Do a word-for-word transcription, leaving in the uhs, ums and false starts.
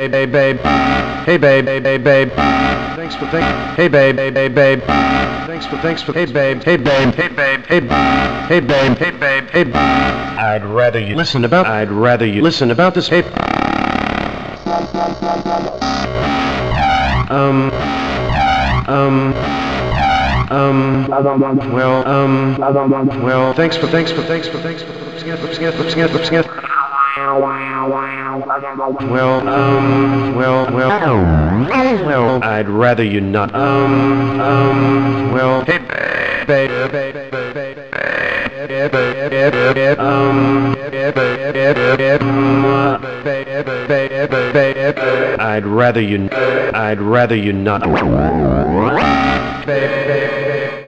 hey babe, babe. Hey babe, hey babe, babe. Thanks for think. Hey babe, hey babe, babe. Thanks for thanks for. Hey babe, hey babe, hey babe, hey hey babe, hey babe, hey. I'd rather you listen about. I'd rather you listen about this. Hey. Um. Um. Um. Well. Um. Well. Thanks for thanks for thanks for thanks for. Well, um, well, well, well, I'd rather you not, um, um, well, hey, babe, um, I'd rather you, I'd rather you not, babe.